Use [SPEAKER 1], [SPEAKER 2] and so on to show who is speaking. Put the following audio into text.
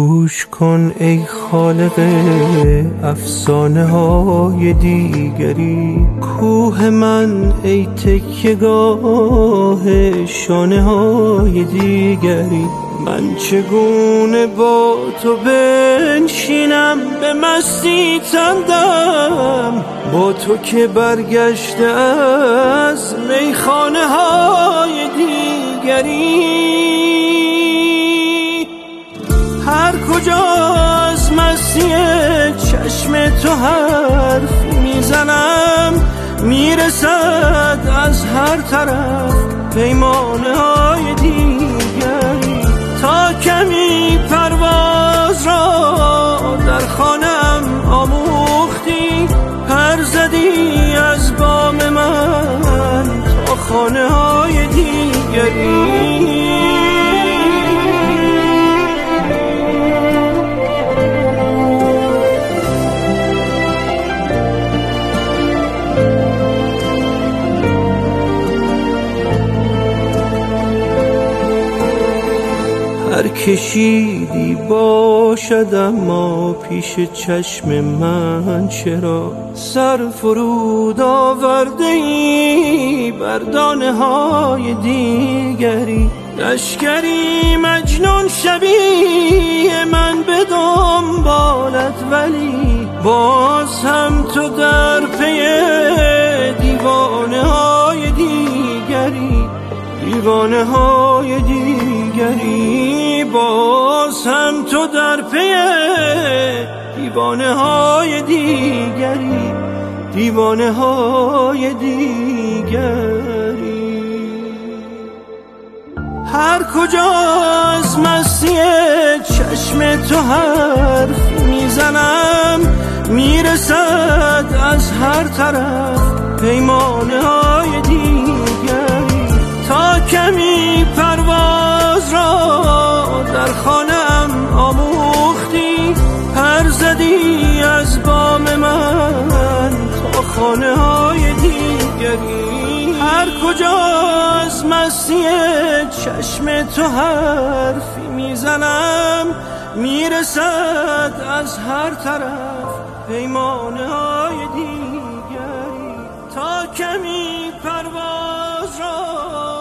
[SPEAKER 1] گوش کن ای خالق افسانه های دیگری، کوه من ای تکیه‌گاه شانه های دیگری. من چگونه با تو بنشینم به مستی تندم، با تو که برگشته از میخانه های دیگری. هر کجا از مستی چشم تو حرف میزنم، میرسد از هر طرف پیمانه های دیگری. تا کمی پرواز را در خانم آموختی، پر زدی از بام من تا خانه های دیگری. هر کشیدی باشد اما پیش چشم من چرا، سر فرود آورده ای بر دانه های دیگری. لشکری مجنون شبیه من به دنبالت، ولی باز هم تو در پی دیوانه های دیگری. دیوانه های دیگری، باز هم تو در پی دیوانه های دیگری. دیوانه های دیگری. هر کجا از مستی چشم تو حرف میزنم، میرسد از هر طرف پیمانه های دیگری. تا کمی پرواز را در خانم آموختی، پر زدی از بام من تا خانه های دیگری. هر کجا از مستی چشم تو حرفی میزنم، میرسد از هر طرف پیمانه های دیگری. تا کمی پرواز را